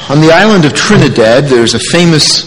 On the island of Trinidad, there's a famous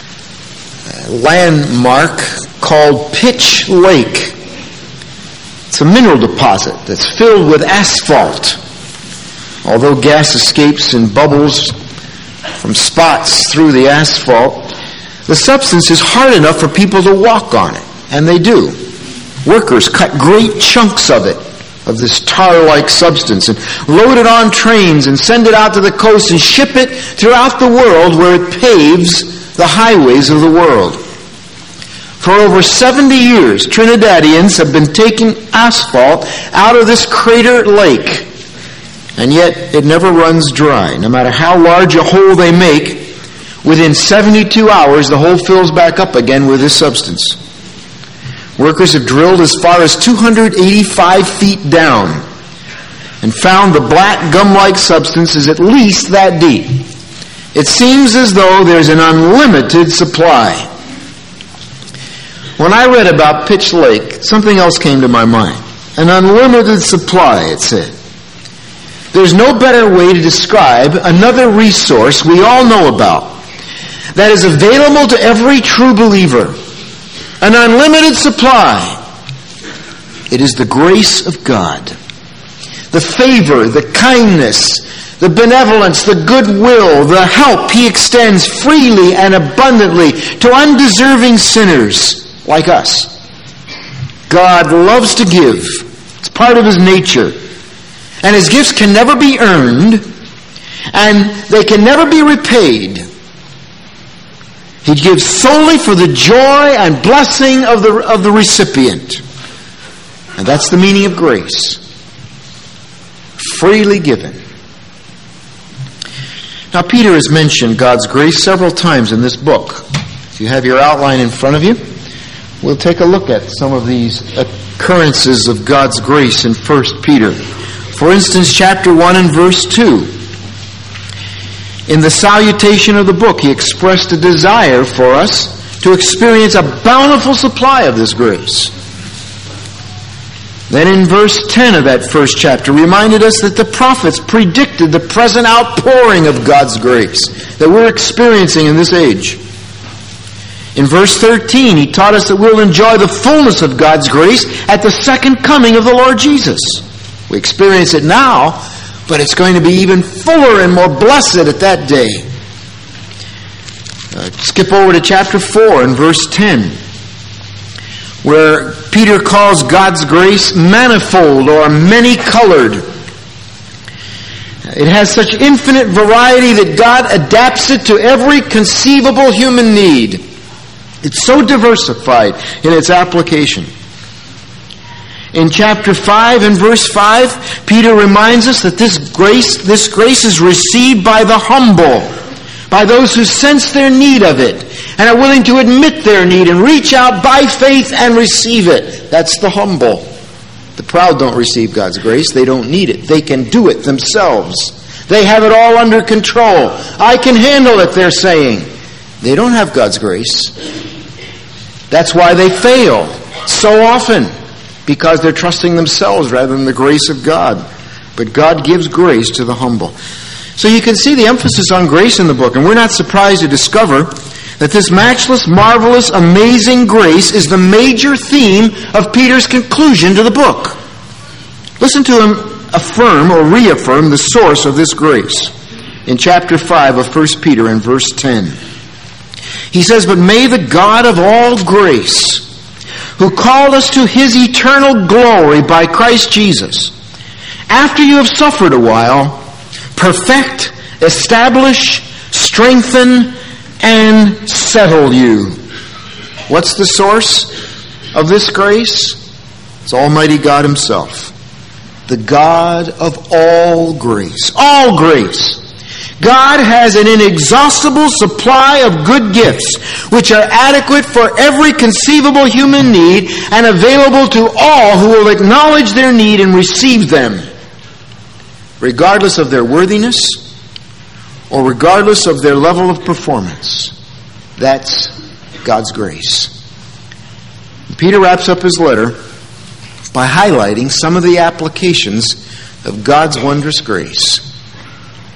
landmark called Pitch Lake. It's a mineral deposit that's filled with asphalt. Although gas escapes in bubbles from spots through the asphalt, the substance is hard enough for people to walk on it, and they do. Workers cut great chunks of it, of this tar-like substance, and load it on trains and send it out to the coast and ship it throughout the world where it paves the highways of the world. For over 70 years, Trinidadians have been taking asphalt out of this crater lake, and yet it never runs dry. No matter how large a hole they make, within 72 hours the hole fills back up again with this substance. Workers have drilled as far as 285 feet down and found the black gum-like substance is at least that deep. It seems as though there's an unlimited supply. When I read about Pitch Lake, something else came to my mind. An unlimited supply, it said. There's no better way to describe another resource we all know about that is available to every true believer. An unlimited supply. It is the grace of God. The favor, the kindness, the benevolence, the goodwill, the help He extends freely and abundantly to undeserving sinners like us. God loves to give. It's part of His nature. And His gifts can never be earned, and they can never be repaid. He gives solely for the joy and blessing of the recipient. And that's the meaning of grace. Freely given. Now, Peter has mentioned God's grace several times in this book. If you have your outline in front of you, we'll take a look at some of these occurrences of God's grace in 1 Peter. For instance, chapter 1 and verse 2. In the salutation of the book, he expressed a desire for us to experience a bountiful supply of this grace. Then in verse 10 of that first chapter, reminded us that the prophets predicted the present outpouring of God's grace that we're experiencing in this age. In verse 13, he taught us that we'll enjoy the fullness of God's grace at the second coming of the Lord Jesus. We experience it now, but it's going to be even fuller and more blessed at that day. Skip over to chapter 4 and verse 10, where Peter calls God's grace manifold or many-colored. It has such infinite variety that God adapts it to every conceivable human need. It's so diversified in its application. In chapter 5 and verse 5, Peter reminds us that this grace is received by the humble, by those who sense their need of it and are willing to admit their need and reach out by faith and receive it. That's the humble. The proud don't receive God's grace. They don't need it. They can do it themselves. They have it all under control. I can handle it, they're saying. They don't have God's grace. That's why they fail so often, because they're trusting themselves rather than the grace of God. But God gives grace to the humble. So you can see the emphasis on grace in the book, and we're not surprised to discover that this matchless, marvelous, amazing grace is the major theme of Peter's conclusion to the book. Listen to him affirm or reaffirm the source of this grace in chapter 5 of 1 Peter and verse 10. He says, "But may the God of all grace, who called us to His eternal glory by Christ Jesus, after you have suffered a while, perfect, establish, strengthen, and settle you." What's the source of this grace? It's Almighty God Himself. The God of all grace. All grace. God has an inexhaustible supply of good gifts, which are adequate for every conceivable human need and available to all who will acknowledge their need and receive them, regardless of their worthiness or regardless of their level of performance. That's God's grace. Peter wraps up his letter by highlighting some of the applications of God's wondrous grace.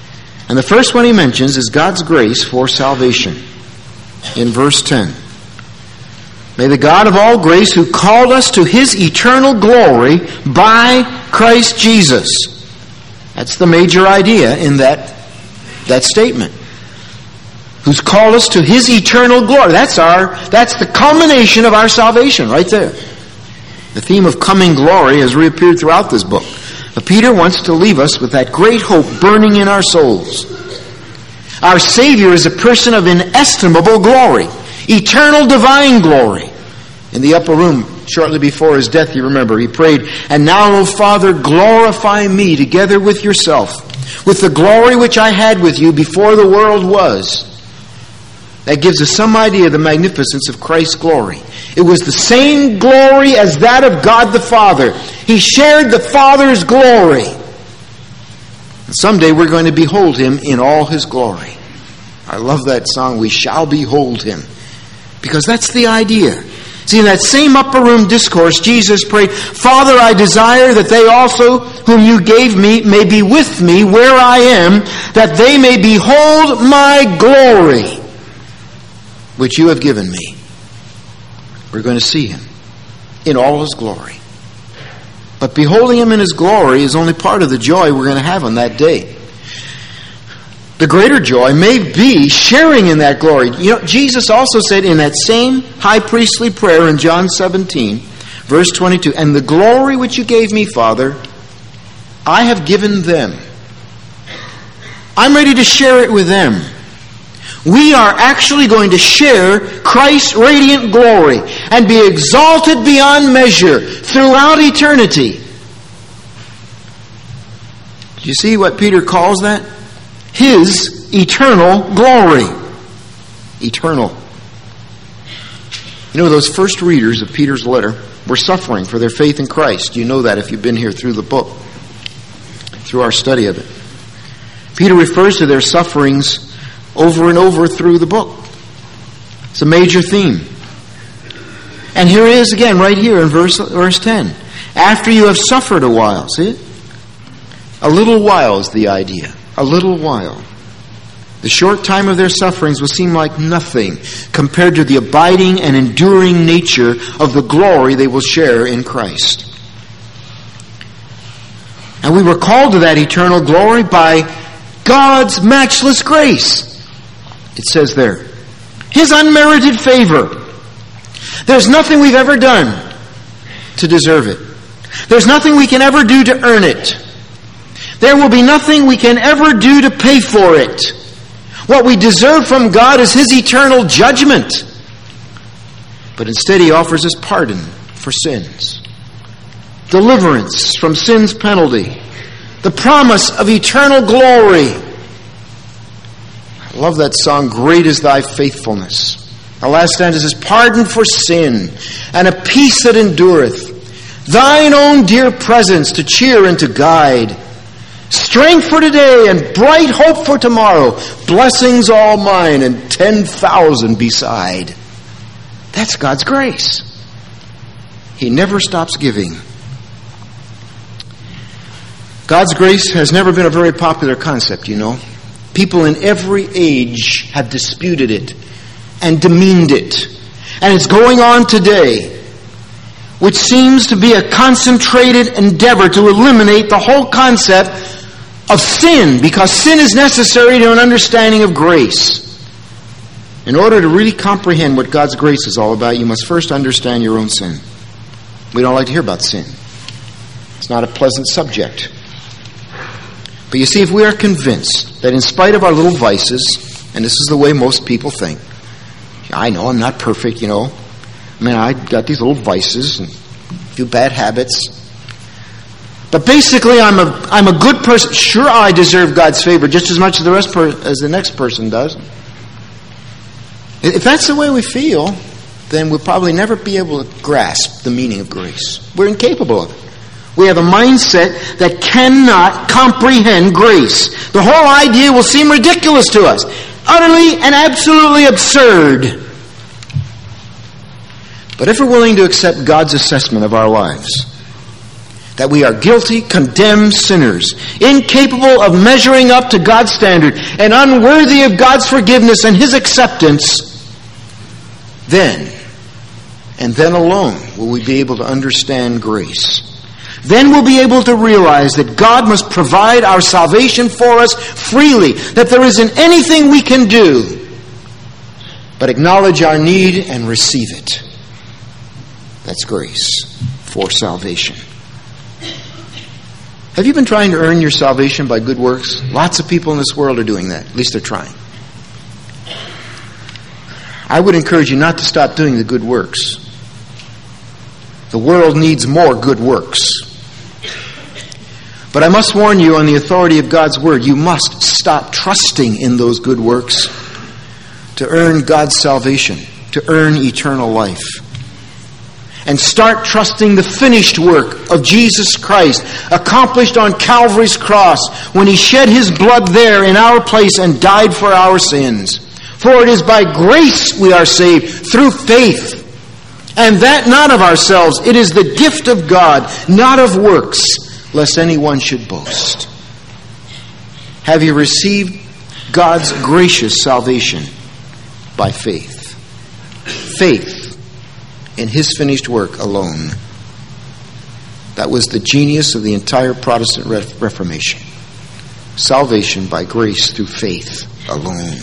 And the first one he mentions is God's grace for salvation. In verse 10. May the God of all grace, who called us to His eternal glory by Christ Jesus. That's the major idea in that statement. Who's called us to His eternal glory. That's the culmination of our salvation right there. The theme of coming glory has reappeared throughout this book. But Peter wants to leave us with that great hope burning in our souls. Our Savior is a person of inestimable glory. Eternal divine glory. In the upper room, shortly before His death, you remember, He prayed, "And now, O Father, glorify me together with yourself, with the glory which I had with you before the world was." That gives us some idea of the magnificence of Christ's glory. It was the same glory as that of God the Father. He shared the Father's glory. And someday we're going to behold Him in all His glory. I love that song, "We Shall Behold Him." Because that's the idea. See, in that same upper room discourse, Jesus prayed, "Father, I desire that they also, whom you gave me, may be with me where I am, that they may behold my glory, which you have given me." We're going to see Him in all His glory. But beholding Him in His glory is only part of the joy we're going to have on that day. The greater joy may be sharing in that glory. You know, Jesus also said in that same high priestly prayer in John 17, verse 22, "And the glory which you gave me, Father, I have given them." I'm ready to share it with them. We are actually going to share Christ's radiant glory and be exalted beyond measure throughout eternity. Do you see what Peter calls that? His eternal glory. Eternal. You know, those first readers of Peter's letter were suffering for their faith in Christ. You know that if you've been here through the book, through our study of it. Peter refers to their sufferings over and over through the book. It's a major theme. And here it is again, right here in verse 10. After you have suffered a while, see it? A little while is the idea. A little while. The short time of their sufferings will seem like nothing compared to the abiding and enduring nature of the glory they will share in Christ. And we were called to that eternal glory by God's matchless grace. It says there, His unmerited favor. There's nothing we've ever done to deserve it. There's nothing we can ever do to earn it. There will be nothing we can ever do to pay for it. What we deserve from God is His eternal judgment. But instead He offers us pardon for sins, deliverance from sin's penalty, the promise of eternal glory. I love that song, "Great is Thy Faithfulness." The last stanza says, "Pardon for sin and a peace that endureth, Thine own dear presence to cheer and to guide, strength for today and bright hope for tomorrow, blessings all mine and 10,000 beside." That's God's grace. He never stops giving. God's grace has never been a very popular concept, you know. People in every age have disputed it and demeaned it. And it's going on today, which seems to be a concentrated endeavor to eliminate the whole concept of sin, because sin is necessary to an understanding of grace. In order to really comprehend what God's grace is all about, you must first understand your own sin. We don't like to hear about sin. It's not a pleasant subject. But you see, if we are convinced that in spite of our little vices, and this is the way most people think, I know I'm not perfect, you know. I mean, I got these little vices and a few bad habits. But basically, I'm a good person. Sure, I deserve God's favor just as much as the next person does. If that's the way we feel, then we'll probably never be able to grasp the meaning of grace. We're incapable of it. We have a mindset that cannot comprehend grace. The whole idea will seem ridiculous to us. Utterly and absolutely absurd. But if we're willing to accept God's assessment of our lives, that we are guilty, condemned sinners, incapable of measuring up to God's standard, and unworthy of God's forgiveness and His acceptance, then, and then alone, will we be able to understand grace. Then we'll be able to realize that God must provide our salvation for us freely, that there isn't anything we can do but acknowledge our need and receive it. That's grace for salvation. Have you been trying to earn your salvation by good works? Lots of people in this world are doing that. At least they're trying. I would encourage you not to stop doing the good works. The world needs more good works. But I must warn you on the authority of God's Word, you must stop trusting in those good works to earn God's salvation, to earn eternal life. And start trusting the finished work of Jesus Christ, accomplished on Calvary's cross, when He shed His blood there in our place and died for our sins. For it is by grace we are saved, through faith. And that not of ourselves, it is the gift of God, not of works, lest anyone should boast. Have you received God's gracious salvation by faith? Faith in His finished work alone. That was the genius of the entire Protestant Reformation. Salvation by grace through faith alone.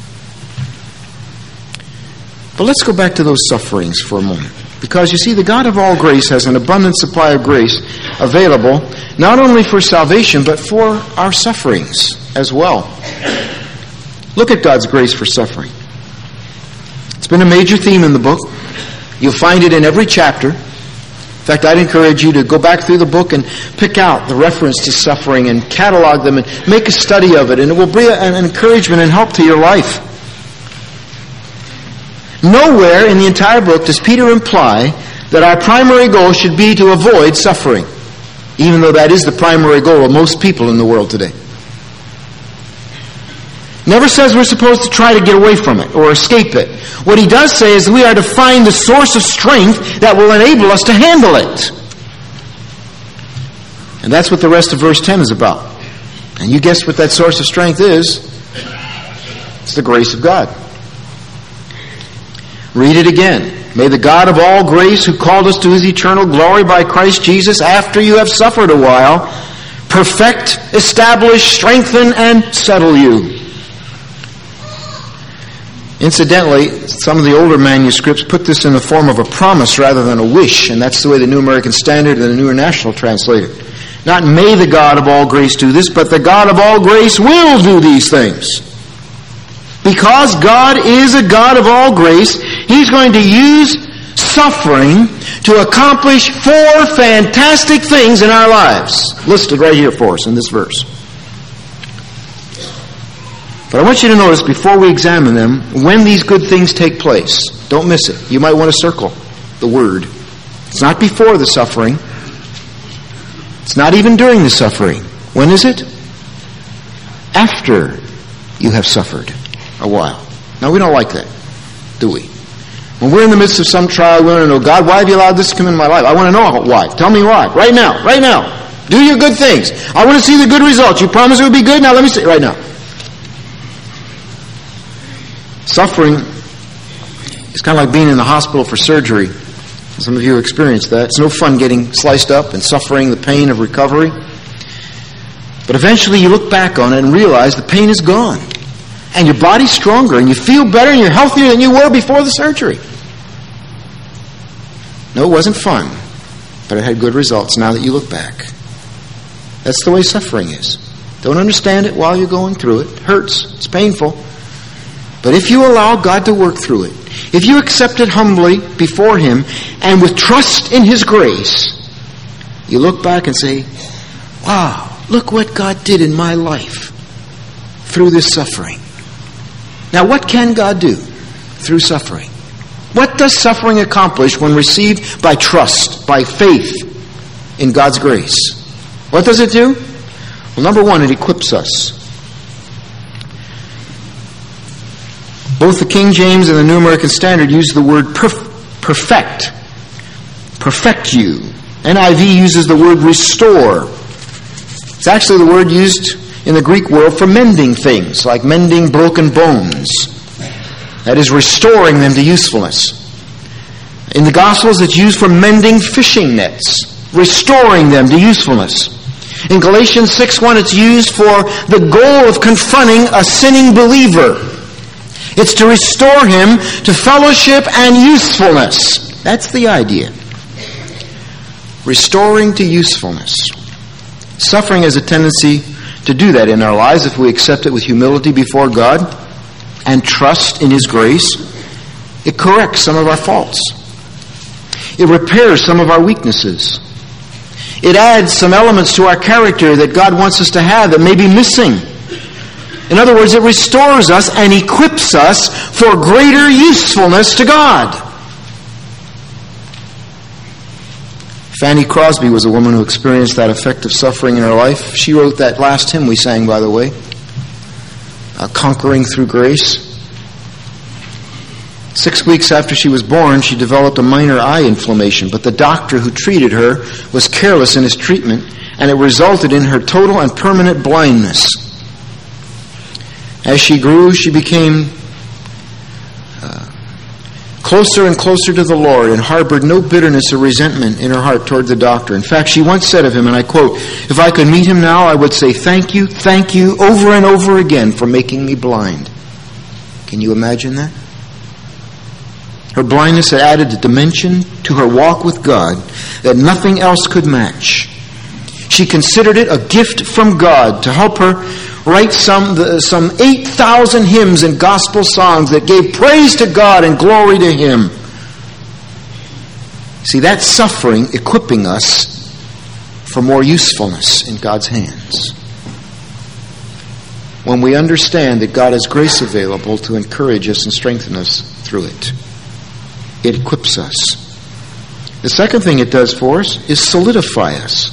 But let's go back to those sufferings for a moment. Because you see, the God of all grace has an abundant supply of grace available, not only for salvation, but for our sufferings as well. Look at God's grace for suffering. It's been a major theme in the book. You'll find it in every chapter. In fact, I'd encourage you to go back through the book and pick out the reference to suffering and catalog them and make a study of it, and it will bring an encouragement and help to your life. Nowhere in the entire book does Peter imply that our primary goal should be to avoid suffering, even though that is the primary goal of most people in the world today. Never says we're supposed to try to get away from it or escape it. What he does say is we are to find the source of strength that will enable us to handle it. And that's what the rest of verse 10 is about. And you guessed what that source of strength is. It's the grace of God. Read it again. May the God of all grace, who called us to His eternal glory by Christ Jesus, after you have suffered a while, perfect, establish, strengthen, and settle you. Incidentally, some of the older manuscripts put this in the form of a promise rather than a wish, and that's the way the New American Standard and the New International translate it. Not may the God of all grace do this, but the God of all grace will do these things. Because God is a God of all grace, He's going to use suffering to accomplish 4 fantastic things in our lives, listed right here for us in this verse. But I want you to notice, before we examine them, when these good things take place. Don't miss it. You might want to circle the word. It's not before the suffering. It's not even during the suffering. When is it? After you have suffered a while. Now, we don't like that, do we? When we're in the midst of some trial, we want to know, God, why have you allowed this to come into my life? I want to know why. Tell me why. Right now. Right now. Do your good things. I want to see the good results. You promised it would be good. Now let me see it right now. Suffering is kind of like being in the hospital for surgery. Some of you have experienced that. It's no fun getting sliced up and suffering the pain of recovery. But eventually you look back on it and realize the pain is gone. And your body's stronger and you feel better and you're healthier than you were before the surgery. No, it wasn't fun, but it had good results now that you look back. That's the way suffering is. Don't understand it while you're going through it. It hurts. It's painful. But if you allow God to work through it, if you accept it humbly before Him and with trust in His grace, you look back and say, wow, look what God did in my life through this suffering. Now, what can God do through suffering? What does suffering accomplish when received by trust, by faith in God's grace? What does it do? Well, number one, it equips us. Both the King James and the New American Standard use the word perfect. Perfect you. NIV uses the word restore. It's actually the word used in the Greek world for mending things, like mending broken bones. That is, restoring them to usefulness. In the Gospels, it's used for mending fishing nets, restoring them to usefulness. In Galatians 6:1, it's used for the goal of confronting a sinning believer. It's to restore him to fellowship and usefulness. That's the idea. Restoring to usefulness. Suffering has a tendency to do that in our lives if we accept it with humility before God and trust in His grace. It corrects some of our faults. It repairs some of our weaknesses. It adds some elements to our character that God wants us to have that may be missing. In other words, it restores us and equips us for greater usefulness to God. Fanny Crosby was a woman who experienced that effect of suffering in her life. She wrote that last hymn we sang, by the way, Conquering Through Grace. 6 weeks after she was born, she developed a minor eye inflammation, but the doctor who treated her was careless in his treatment, and it resulted in her total and permanent blindness. As she grew, she became closer and closer to the Lord and harbored no bitterness or resentment in her heart toward the doctor. In fact, she once said of him, and I quote, "If I could meet him now, I would say thank you, over and over again for making me blind." Can you imagine that? Her blindness had added a dimension to her walk with God that nothing else could match. She considered it a gift from God to help her write some 8,000 hymns and gospel songs that gave praise to God and glory to Him. See, that's suffering equipping us for more usefulness in God's hands. When we understand that God has grace available to encourage us and strengthen us through it, it equips us. The second thing it does for us is solidify us.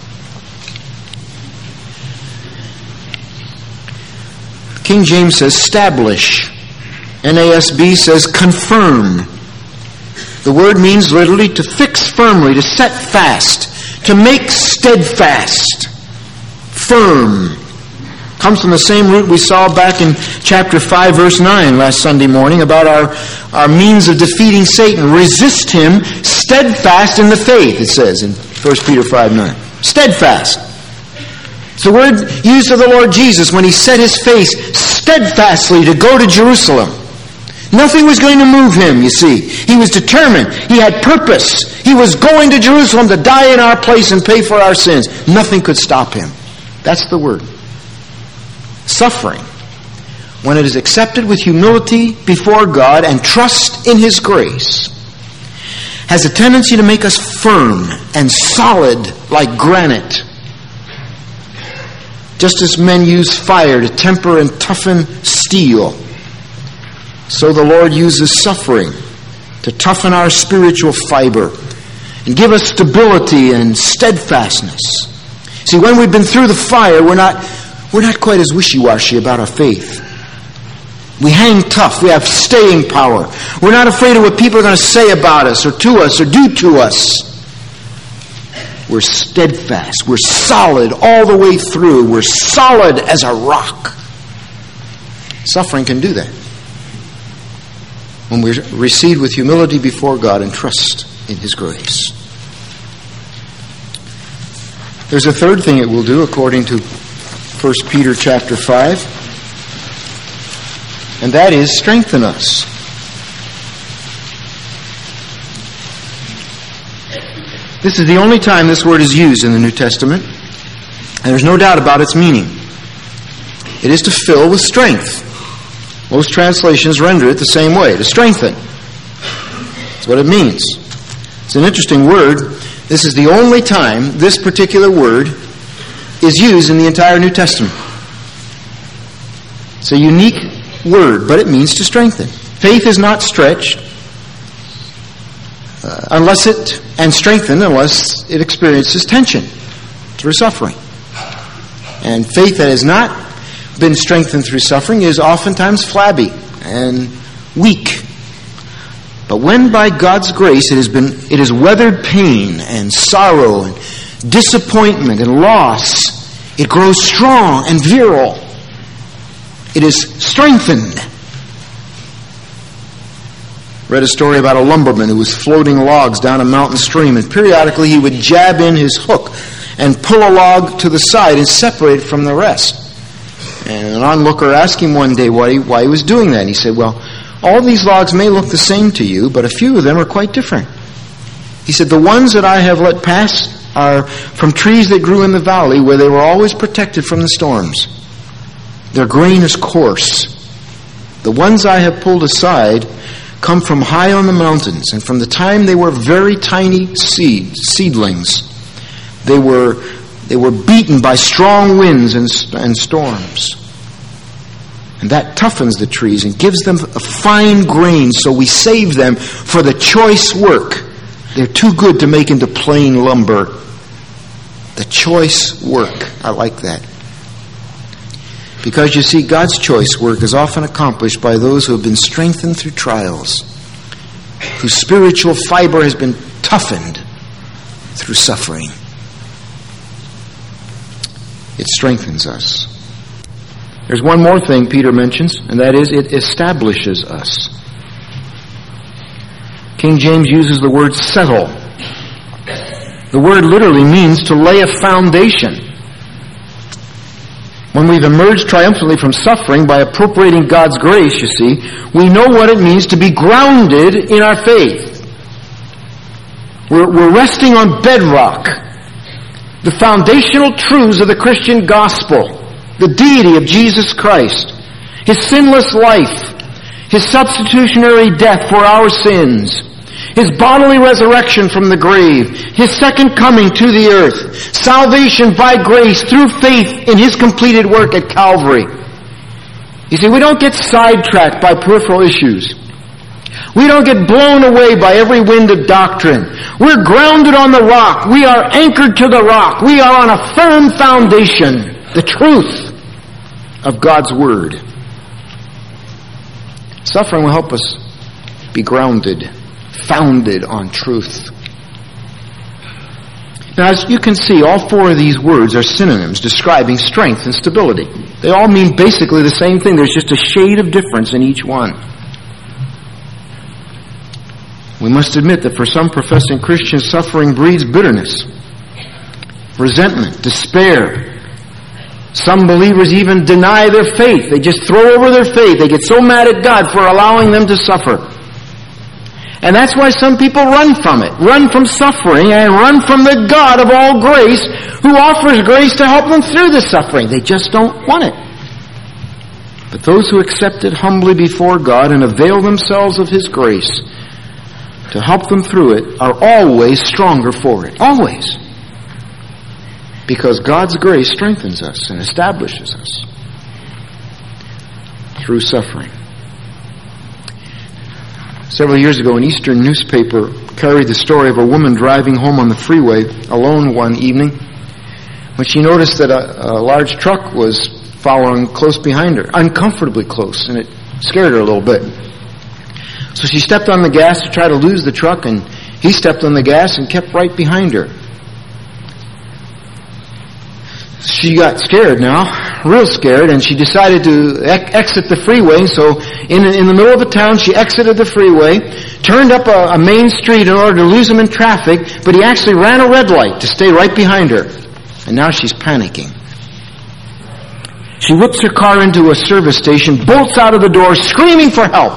King James says establish. NASB says confirm. The word means literally to fix firmly, to set fast, to make steadfast, firm. Comes from the same root we saw back in chapter 5, verse 9 last Sunday morning about our means of defeating Satan. Resist him steadfast in the faith, it says in 1 Peter 5:9. Steadfast. It's the word used of the Lord Jesus when He set His face steadfastly to go to Jerusalem. Nothing was going to move Him, you see. He was determined. He had purpose. He was going to Jerusalem to die in our place and pay for our sins. Nothing could stop Him. That's the word. Suffering, when it is accepted with humility before God and trust in His grace, has a tendency to make us firm and solid like granite. Just as men use fire to temper and toughen steel, so the Lord uses suffering to toughen our spiritual fiber and give us stability and steadfastness. See, when we've been through the fire, we're not quite as wishy-washy about our faith. We hang tough. We have staying power. We're not afraid of what people are going to say about us or to us or do to us. We're steadfast. We're solid all the way through. We're solid as a rock. Suffering can do that when we recede with humility before God and trust in His grace. There's a third thing it will do according to 1 Peter chapter 5, and that is strengthen us. This is the only time this word is used in the New Testament, and there's no doubt about its meaning. It is to fill with strength. Most translations render it the same way, to strengthen. That's what it means. It's an interesting word. This is the only time this particular word is used in the entire New Testament. It's a unique word, but it means to strengthen. Faith is not stretched unless it experiences tension through suffering. And faith that has not been strengthened through suffering is oftentimes flabby and weak. But when by God's grace it has weathered pain and sorrow and disappointment and loss, it grows strong and virile. It is strengthened. Read a story about a lumberman who was floating logs down a mountain stream, and periodically he would jab in his hook and pull a log to the side and separate it from the rest. And an onlooker asked him one day why he was doing that. And he said, well, all these logs may look the same to you, but a few of them are quite different. He said, the ones that I have let pass are from trees that grew in the valley where they were always protected from the storms. Their grain is coarse. The ones I have pulled aside come from high on the mountains, and from the time they were very tiny seedlings, they were beaten by strong winds and storms. And that toughens the trees and gives them a fine grain, so we save them for the choice work. They're too good to make into plain lumber. The choice work. I like that. Because you see, God's choice work is often accomplished by those who have been strengthened through trials, whose spiritual fiber has been toughened through suffering. It strengthens us. There's one more thing Peter mentions, and that is it establishes us. King James uses the word settle. The word literally means to lay a foundation. When we've emerged triumphantly from suffering by appropriating God's grace, you see, we know what it means to be grounded in our faith. We're resting on bedrock. The foundational truths of the Christian gospel. The deity of Jesus Christ. His sinless life. His substitutionary death for our sins. His bodily resurrection from the grave. His second coming to the earth. Salvation by grace through faith in His completed work at Calvary. You see, we don't get sidetracked by peripheral issues. We don't get blown away by every wind of doctrine. We're grounded on the rock. We are anchored to the rock. We are on a firm foundation. The truth of God's Word. Suffering will help us be grounded, founded on truth. Now, as you can see, all four of these words are synonyms describing strength and stability. They all mean basically the same thing. There's just a shade of difference in each one. We must admit that for some professing Christians, suffering breeds bitterness, resentment, despair. Some believers even deny their faith. They just throw over their faith. They get so mad at God for allowing them to suffer. And that's why some people run from it, run from suffering, and run from the God of all grace who offers grace to help them through the suffering. They just don't want it. But those who accept it humbly before God and avail themselves of His grace to help them through it are always stronger for it. Always. Because God's grace strengthens us and establishes us through suffering. Several years ago, an Eastern newspaper carried the story of a woman driving home on the freeway alone one evening when she noticed that a large truck was following close behind her, uncomfortably close, and it scared her a little bit. So she stepped on the gas to try to lose the truck, and he stepped on the gas and kept right behind her. She got scared now, real scared, and she decided to exit the freeway. So in the middle of the town, she exited the freeway, turned up a main street in order to lose him in traffic, but he actually ran a red light to stay right behind her. And now she's panicking. She whips her car into a service station, bolts out of the door, screaming for help.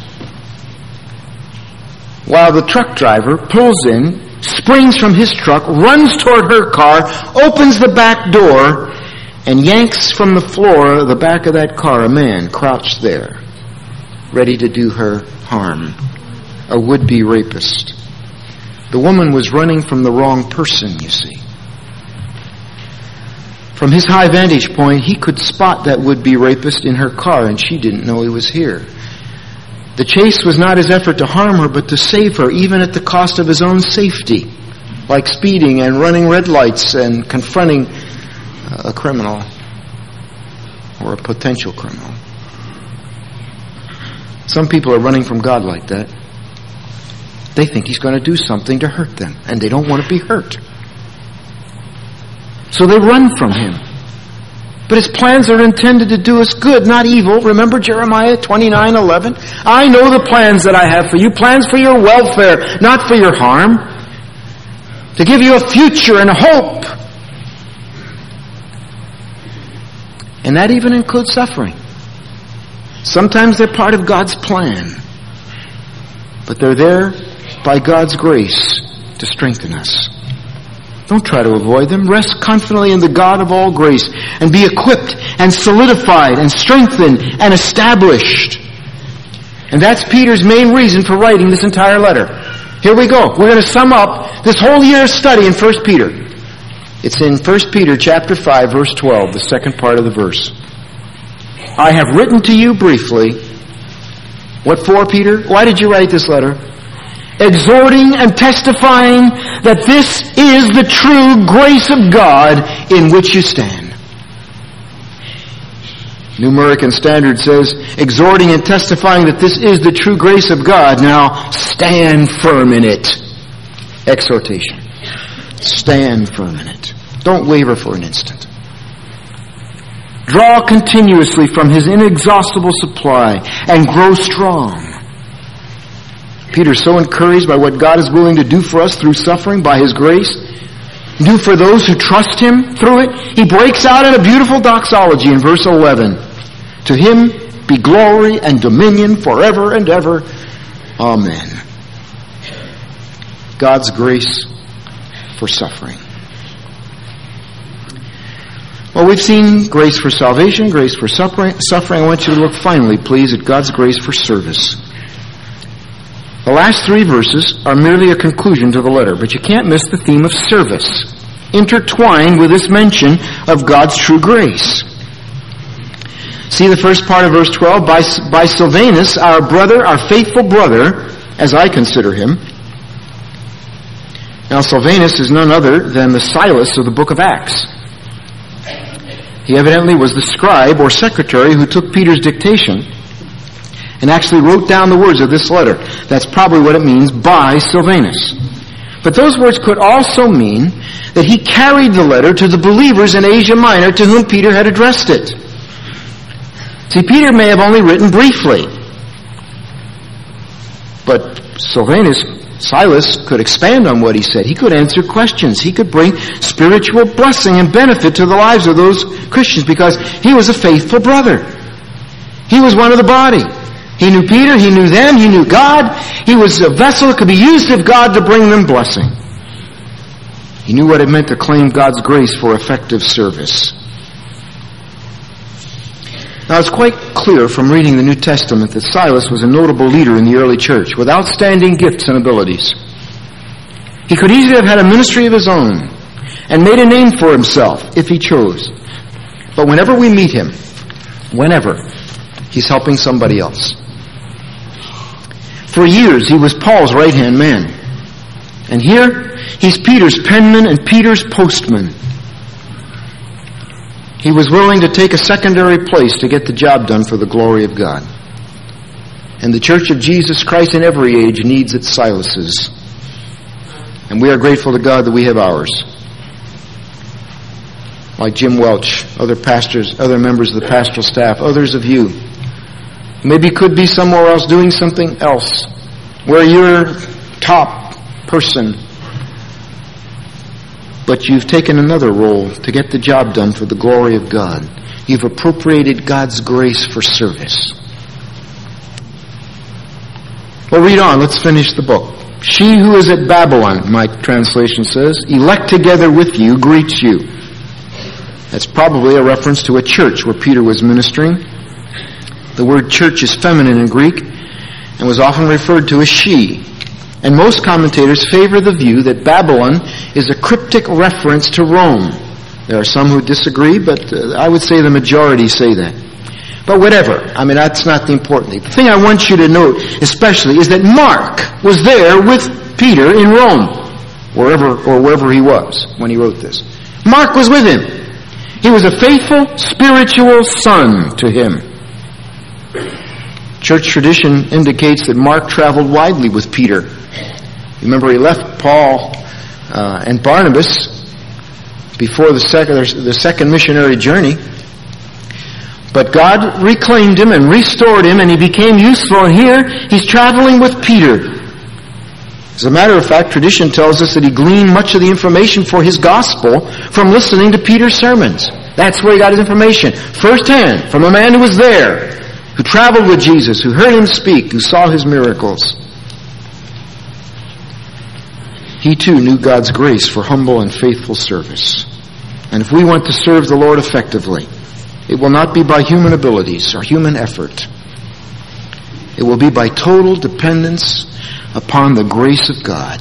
While the truck driver pulls in, springs from his truck, runs toward her car, opens the back door, and yanks from the floor, the back of that car, a man crouched there, ready to do her harm, a would-be rapist. The woman was running from the wrong person, you see. From his high vantage point, he could spot that would-be rapist in her car, and she didn't know he was here. The chase was not his effort to harm her, but to save her, even at the cost of his own safety, like speeding and running red lights and confronting a criminal or a potential criminal. Some people are running from God like that. They think he's going to do something to hurt them, and they don't want to be hurt. So they run from him. But his plans are intended to do us good, not evil. Remember Jeremiah 29:11? I know the plans that I have for you, plans for your welfare, not for your harm, to give you a future and hope. And that even includes suffering. Sometimes they're part of God's plan, but they're there by God's grace to strengthen us. Don't try to avoid them. Rest confidently in the God of all grace and be equipped and solidified and strengthened and established. And that's Peter's main reason for writing this entire letter. Here we go. We're going to sum up this whole year's study in 1 Peter. It's in 1 Peter chapter 5, verse 12, the second part of the verse. I have written to you briefly. What for, Peter? Why did you write this letter? Exhorting and testifying that this is the true grace of God in which you stand. New American Standard says, exhorting and testifying that this is the true grace of God. Now, stand firm in it. Exhortation. Stand firm in it. Don't waver for an instant. Draw continuously from his inexhaustible supply and grow strong. Peter's so encouraged by what God is willing to do for us through suffering by his grace, do for those who trust him through it. He breaks out in a beautiful doxology in verse 11. To him be glory and dominion forever and ever. Amen. God's grace for suffering. Well, we've seen grace for salvation, grace for suffering. I want you to look finally, please, at God's grace for service. The last 3 verses are merely a conclusion to the letter, but you can't miss the theme of service, intertwined with this mention of God's true grace. See the first part of verse 12, by Silvanus, our brother, our faithful brother, as I consider him. Now Silvanus is none other than the Silas of the book of Acts. He evidently was the scribe or secretary who took Peter's dictation and actually wrote down the words of this letter. That's probably what it means, by Silvanus. But those words could also mean that he carried the letter to the believers in Asia Minor to whom Peter had addressed it. See, Peter may have only written briefly, but Silas could expand on what he said. He could answer questions. He could bring spiritual blessing and benefit to the lives of those Christians because he was a faithful brother. He was one of the body. He knew Peter, he knew them, he knew God. He was a vessel that could be used of God to bring them blessing. He knew what it meant to claim God's grace for effective service. Now it's quite clear from reading the New Testament that Silas was a notable leader in the early church with outstanding gifts and abilities. He could easily have had a ministry of his own and made a name for himself if he chose. But whenever we meet him, he's helping somebody else. For years, he was Paul's right-hand man. And here, he's Peter's penman and Peter's postman. He was willing to take a secondary place to get the job done for the glory of God. And the Church of Jesus Christ in every age needs its Silases. And we are grateful to God that we have ours. Like Jim Welch, other pastors, other members of the pastoral staff, others of you. Maybe could be somewhere else doing something else, where you're top person. But you've taken another role to get the job done for the glory of God. You've appropriated God's grace for service. Well, read on. Let's finish the book. She who is at Babylon, my translation says, elect together with you, greets you. That's probably a reference to a church where Peter was ministering. The word church is feminine in Greek and was often referred to as she. And most commentators favor the view that Babylon is a cryptic reference to Rome. There are some who disagree, but I would say the majority say that. But whatever. I mean, that's not the important thing. The thing I want you to note especially is that Mark was there with Peter in Rome, wherever he was when he wrote this. Mark was with him. He was a faithful spiritual son to him. Church tradition indicates that Mark traveled widely with Peter Remember, he left Paul and Barnabas before the second missionary journey. But God reclaimed him and restored him, and he became useful. And here, he's traveling with Peter. As a matter of fact, tradition tells us that he gleaned much of the information for his gospel from listening to Peter's sermons. That's where he got his information. Firsthand, from a man who was there, who traveled with Jesus, who heard him speak, who saw his miracles. He too knew God's grace for humble and faithful service. And if we want to serve the Lord effectively, it will not be by human abilities or human effort. It will be by total dependence upon the grace of God.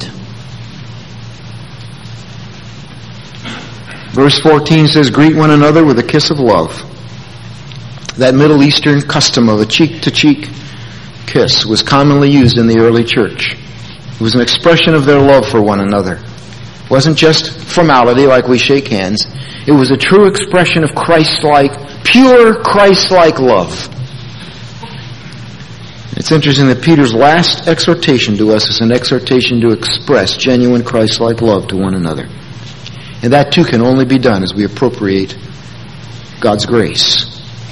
Verse 14 says, "Greet one another with a kiss of love." That Middle Eastern custom of a cheek-to-cheek kiss was commonly used in the early church. It was an expression of their love for one another. It wasn't just formality like we shake hands. It was a true expression of Christ-like, pure Christ-like love. It's interesting that Peter's last exhortation to us is an exhortation to express genuine Christ-like love to one another. And that too can only be done as we appropriate God's grace.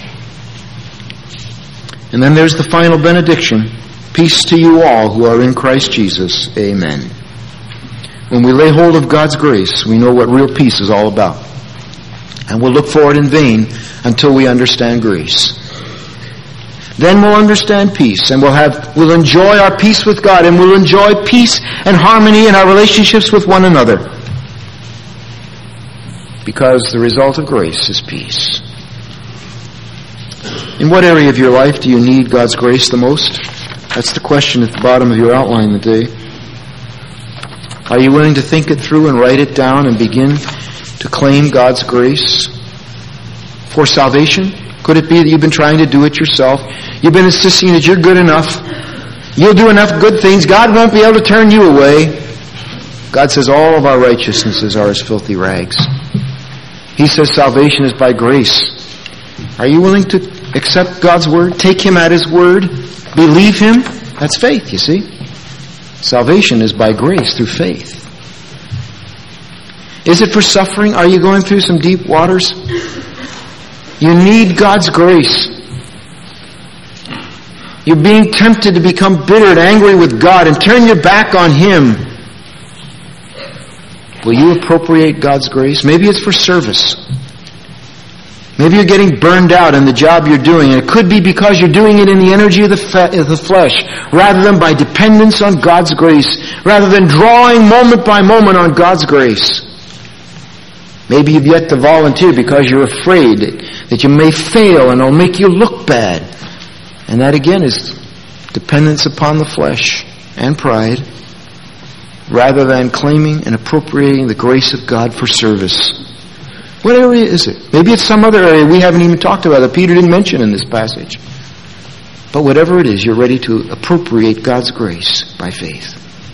And then there's the final benediction. Peace to you all who are in Christ Jesus. Amen. When we lay hold of God's grace, we know what real peace is all about. And we'll look for it in vain until we understand grace. Then we'll understand peace, and we'll enjoy our peace with God, and we'll enjoy peace and harmony in our relationships with one another. Because the result of grace is peace. In what area of your life do you need God's grace the most? That's the question at the bottom of your outline today. Are you willing to think it through and write it down and begin to claim God's grace for salvation? Could it be that you've been trying to do it yourself? You've been insisting that you're good enough. You'll do enough good things. God won't be able to turn you away. God says all of our righteousnesses are as filthy rags. He says salvation is by grace. Are you willing to accept God's word? Take Him at His word? Believe Him? That's faith, you see. Salvation is by grace through faith. Is it for suffering? Are you going through some deep waters? You need God's grace. You're being tempted to become bitter and angry with God and turn your back on Him. Will you appropriate God's grace? Maybe it's for service. Maybe you're getting burned out in the job you're doing, and it could be because you're doing it in the energy of the flesh, rather than by dependence on God's grace, rather than drawing moment by moment on God's grace. Maybe you've yet to volunteer because you're afraid that you may fail and it'll make you look bad. And that again is dependence upon the flesh and pride, rather than claiming and appropriating the grace of God for service. What area is it? Maybe it's some other area we haven't even talked about that Peter didn't mention in this passage. But whatever it is, you're ready to appropriate God's grace by faith.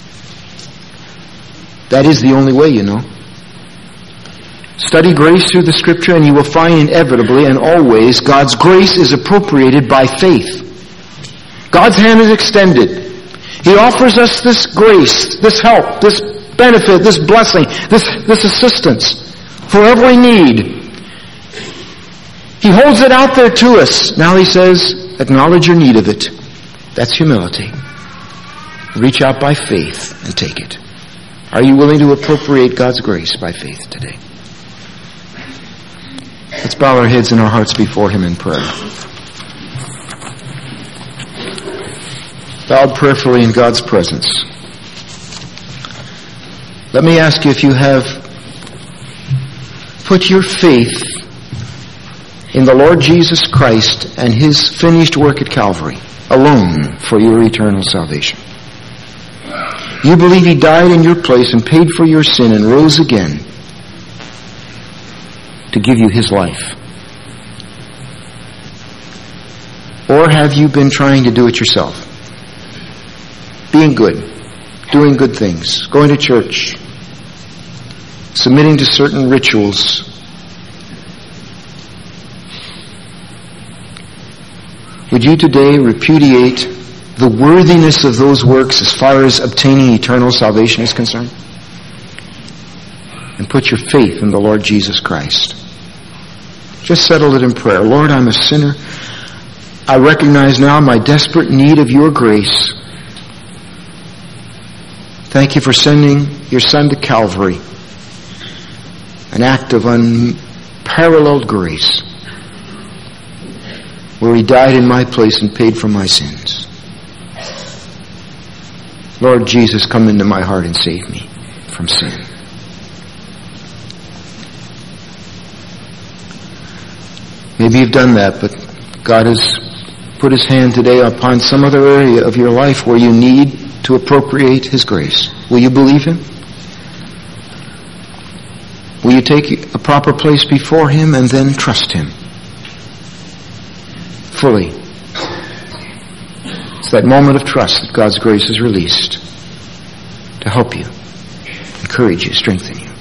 That is the only way, you know. Study grace through the Scripture and you will find inevitably and always God's grace is appropriated by faith. God's hand is extended. He offers us this grace, this help, this benefit, this blessing, this assistance for every need. He holds it out there to us. Now He says, acknowledge your need of it. That's humility. Reach out by faith and take it. Are you willing to appropriate God's grace by faith today? Let's bow our heads and our hearts before Him in prayer. Bowed prayerfully in God's presence. Let me ask you if you have put your faith in the Lord Jesus Christ and His finished work at Calvary alone for your eternal salvation. You believe He died in your place and paid for your sin and rose again to give you His life. Or have you been trying to do it yourself? Being good, doing good things, going to church, submitting to certain rituals. Would you today repudiate the worthiness of those works as far as obtaining eternal salvation is concerned? And put your faith in the Lord Jesus Christ. Just settle it in prayer. Lord, I'm a sinner. I recognize now my desperate need of your grace. Thank you for sending your Son to Calvary. An act of unparalleled grace, where he died in my place and paid for my sins. Lord Jesus, come into my heart and save me from sin. Maybe you've done that, but God has put his hand today upon some other area of your life where you need to appropriate his grace. Will you believe him? Will you take a proper place before him and then trust him fully? It's that moment of trust that God's grace is released to help you, encourage you, strengthen you.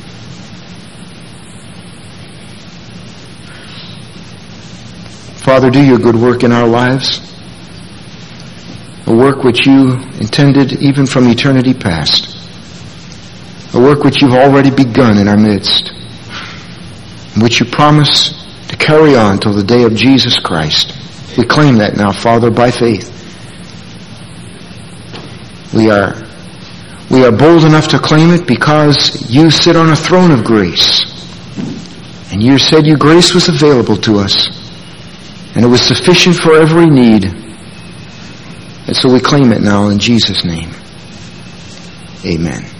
Father, do your good work in our lives, a work which you intended even from eternity past, a work which you've already begun in our midst, which you promise to carry on till the day of Jesus Christ. We claim that now, Father, by faith. We are bold enough to claim it because you sit on a throne of grace. And you said your grace was available to us. And it was sufficient for every need. And so we claim it now in Jesus' name. Amen.